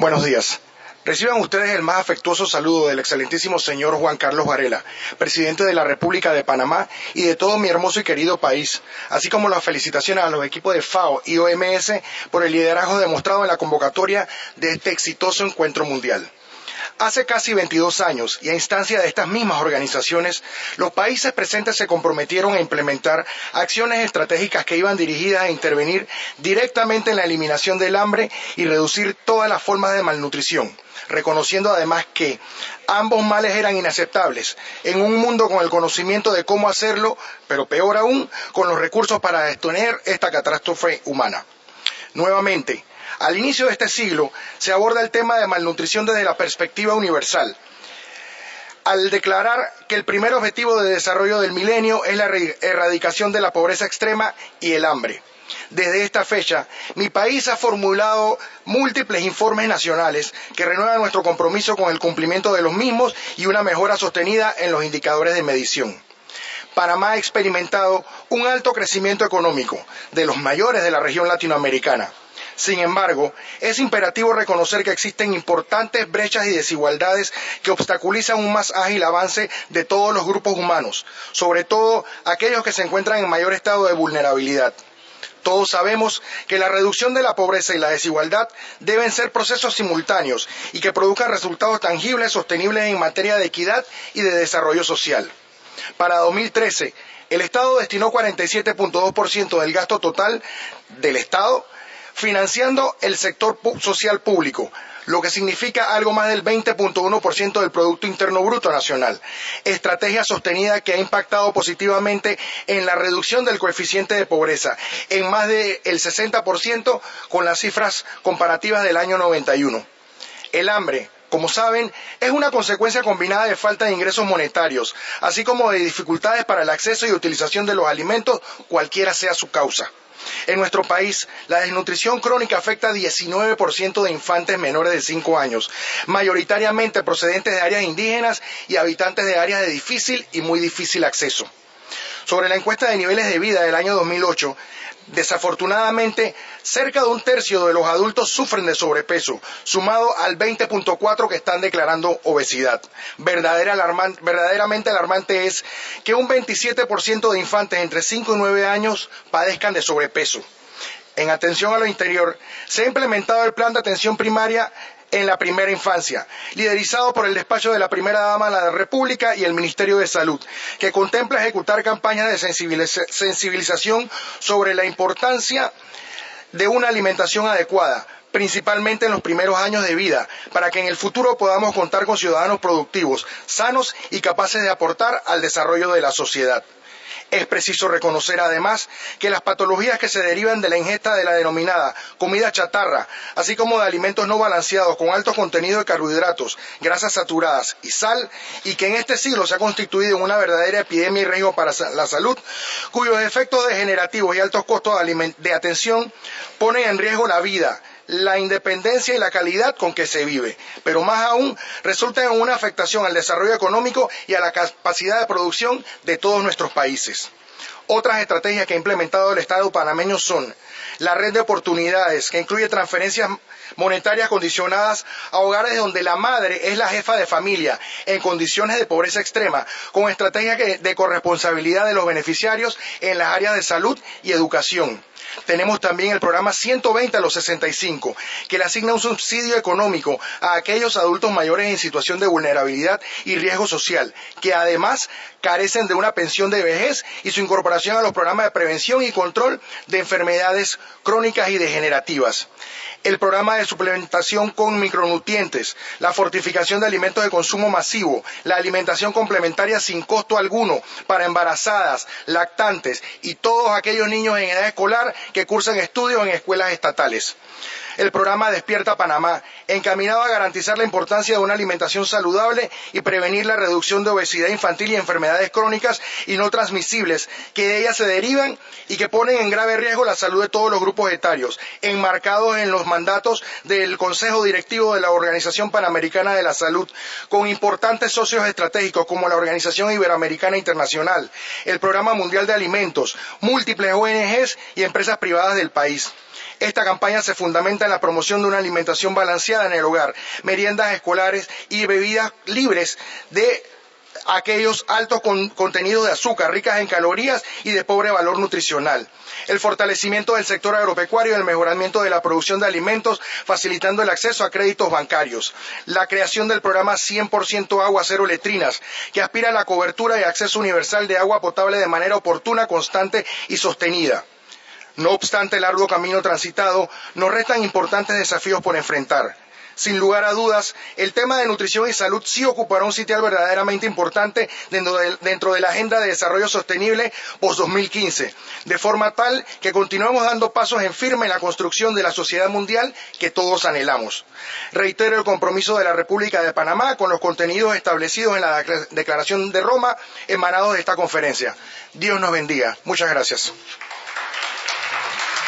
Buenos días. Reciban ustedes el más afectuoso saludo del excelentísimo señor Juan Carlos Varela, presidente de la República de Panamá y de todo mi hermoso y querido país, así como las felicitaciones a los equipos de FAO y OMS por el liderazgo demostrado en la convocatoria de este exitoso encuentro mundial. Hace casi 22 años, y a instancia de estas mismas organizaciones, los países presentes se comprometieron a implementar acciones estratégicas que iban dirigidas a intervenir directamente en la eliminación del hambre y reducir todas las formas de malnutrición, reconociendo además que ambos males eran inaceptables en un mundo con el conocimiento de cómo hacerlo, pero peor aún, con los recursos para detener esta catástrofe humana. Nuevamente, al inicio de este siglo se aborda el tema de malnutrición desde la perspectiva universal, al declarar que el primer objetivo de desarrollo del milenio es la erradicación de la pobreza extrema y el hambre. Desde esta fecha, mi país ha formulado múltiples informes nacionales que renuevan nuestro compromiso con el cumplimiento de los mismos y una mejora sostenida en los indicadores de medición. Panamá ha experimentado un alto crecimiento económico, de los mayores de la región latinoamericana. Sin embargo, es imperativo reconocer que existen importantes brechas y desigualdades que obstaculizan un más ágil avance de todos los grupos humanos, sobre todo aquellos que se encuentran en mayor estado de vulnerabilidad. Todos sabemos que la reducción de la pobreza y la desigualdad deben ser procesos simultáneos y que produzcan resultados tangibles, sostenibles en materia de equidad y de desarrollo social. Para 2013, el Estado destinó 47.2% del gasto total del Estado financiando el sector social público, lo que significa algo más del 20.1% del Producto Interno Bruto Nacional, estrategia sostenida que ha impactado positivamente en la reducción del coeficiente de pobreza en más del 60% con las cifras comparativas del año 91. El hambre, como saben, es una consecuencia combinada de falta de ingresos monetarios, así como de dificultades para el acceso y utilización de los alimentos, cualquiera sea su causa. En nuestro país, la desnutrición crónica afecta a 19% de infantes menores de 5 años, mayoritariamente procedentes de áreas indígenas y habitantes de áreas de difícil y muy difícil acceso. Sobre la encuesta de niveles de vida del año 2008, desafortunadamente, cerca de un tercio de los adultos sufren de sobrepeso, sumado al 20.4% que están declarando obesidad. Verdaderamente alarmante es que un 27% de infantes entre 5 y 9 años padezcan de sobrepeso. En atención a lo interior, se ha implementado el Plan de Atención Primaria en la primera infancia, liderizado por el despacho de la Primera Dama de la República y el Ministerio de Salud, que contempla ejecutar campañas de sensibilización sobre la importancia de una alimentación adecuada, principalmente en los primeros años de vida, para que en el futuro podamos contar con ciudadanos productivos, sanos y capaces de aportar al desarrollo de la sociedad. Es preciso reconocer además que las patologías que se derivan de la ingesta de la denominada comida chatarra, así como de alimentos no balanceados con alto contenido de carbohidratos, grasas saturadas y sal, y que en este siglo se ha constituido en una verdadera epidemia y riesgo para la salud, cuyos efectos degenerativos y altos costos de atención ponen en riesgo la vida, la independencia y la calidad con que se vive, pero más aún resulta en una afectación al desarrollo económico y a la capacidad de producción de todos nuestros países. Otras estrategias que ha implementado el Estado panameño son la red de oportunidades, que incluye transferencias monetarias condicionadas a hogares donde la madre es la jefa de familia en condiciones de pobreza extrema, con estrategias de corresponsabilidad de los beneficiarios en las áreas de salud y educación. Tenemos también el programa 120 a los 65, que le asigna un subsidio económico a aquellos adultos mayores en situación de vulnerabilidad y riesgo social, que además carecen de una pensión de vejez y su incorporación a los programas de prevención y control de enfermedades crónicas y degenerativas. El programa de suplementación con micronutrientes, la fortificación de alimentos de consumo masivo, la alimentación complementaria sin costo alguno para embarazadas, lactantes y todos aquellos niños en edad escolar que cursan estudios en escuelas estatales. El programa Despierta Panamá, encaminado a garantizar la importancia de una alimentación saludable y prevenir la reducción de obesidad infantil y enfermedades crónicas y no transmisibles que de ellas se derivan y que ponen en grave riesgo la salud de todos los grupos etarios, enmarcados en los mandatos del Consejo Directivo de la Organización Panamericana de la Salud, con importantes socios estratégicos como la Organización Iberoamericana Internacional, el Programa Mundial de Alimentos, múltiples ONGs y empresas privadas del país. Esta campaña se fundamenta en la promoción de una alimentación balanceada en el hogar, meriendas escolares y bebidas libres de aquellos altos contenidos de azúcar, ricas en calorías y de pobre valor nutricional. El fortalecimiento del sector agropecuario y el mejoramiento de la producción de alimentos, facilitando el acceso a créditos bancarios. La creación del programa 100% Agua Cero Letrinas, que aspira a la cobertura y acceso universal de agua potable de manera oportuna, constante y sostenida. No obstante el arduo camino transitado, nos restan importantes desafíos por enfrentar. Sin lugar a dudas, el tema de nutrición y salud sí ocupará un sitial verdaderamente importante dentro de la Agenda de Desarrollo Sostenible post-2015, de forma tal que continuemos dando pasos en firme en la construcción de la sociedad mundial que todos anhelamos. Reitero el compromiso de la República de Panamá con los contenidos establecidos en la Declaración de Roma emanados de esta conferencia. Dios nos bendiga. Muchas gracias.